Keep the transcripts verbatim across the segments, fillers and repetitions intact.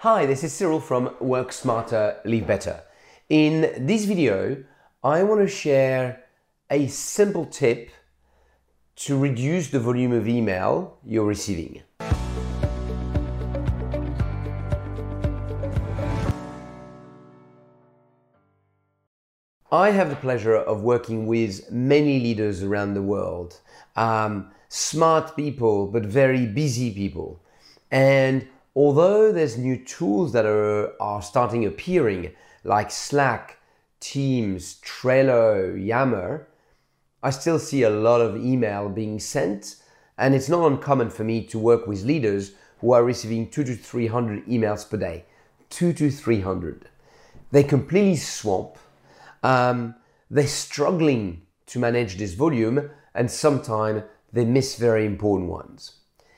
Hi, this is Cyril from Work Smarter, Live Better. In this video, I want to share a simple tip to reduce the volume of email you're receiving. I have the pleasure of working with many leaders around the world, um, smart people, but very busy people. And although there's new tools that are, are starting appearing, like Slack, Teams, Trello, Yammer, I still see a lot of email being sent, and it's not uncommon for me to work with leaders who are receiving two to three hundred emails per day. Two to three hundred. They completely swamp. Um, they're struggling to manage this volume, and sometimes they miss very important ones.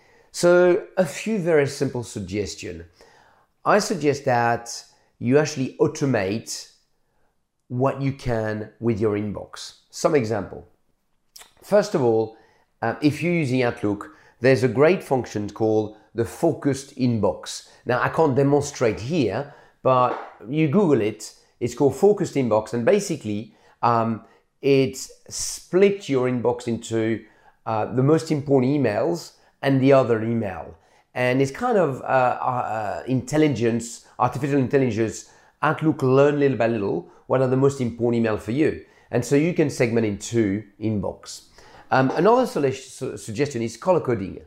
So a few very simple suggestions. I suggest that you actually automate what you can with your inbox. Some example. First of all, uh, if you're using Outlook, there's a great function called the focused inbox. Now I can't demonstrate here, but you Google it. It's called focused inbox, and basically um, it splits your inbox into uh, the most important emails and the other email. And it's kind of uh, uh, intelligence, artificial intelligence. Outlook learn little by little what are the most important email for you. And so you can segment into inbox. Um, another su- suggestion is color coding.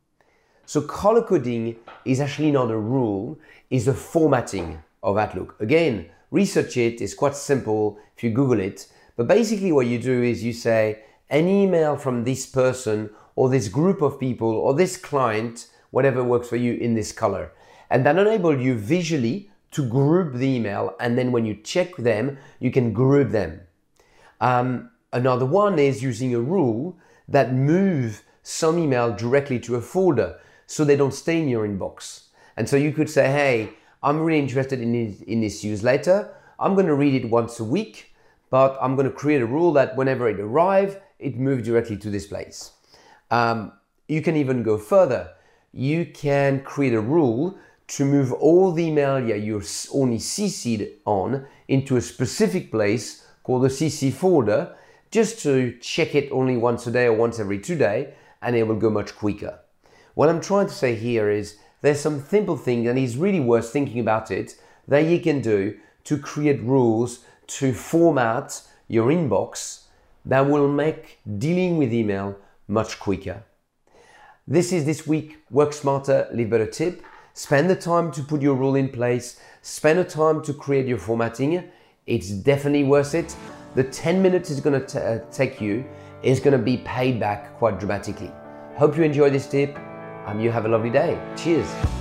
So color coding is actually not a rule, it's a formatting of Outlook. Again, research it, it's quite simple if you Google it. But basically what you do is you say, an email from this person or this group of people or this client, whatever works for you, in this color. And that enables you visually to group the email, and then when you check them, you can group them. Um, another one is using a rule that move some email directly to a folder so they don't stay in your inbox. And so you could say, hey, I'm really interested in this, in this newsletter. I'm going to read it once a week, but I'm going to create a rule that whenever it arrives, it moves directly to this place. Um, you can even go further. You can create a rule to move all the email yeah, you're only C C'd on into a specific place called the C C folder, just to check it only once a day or once every two days, and it will go much quicker. What I'm trying to say here is there's some simple thing, and it's really worth thinking about it, that you can do to create rules to format your inbox that will make dealing with email much quicker. This is this week Work Smarter, Live Better tip. Spend the time to put your rule in place. Spend the time to create your formatting. It's definitely worth it. The ten minutes it's going to uh, take you is going to be paid back quite dramatically. Hope you enjoy this tip and you have a lovely day. Cheers.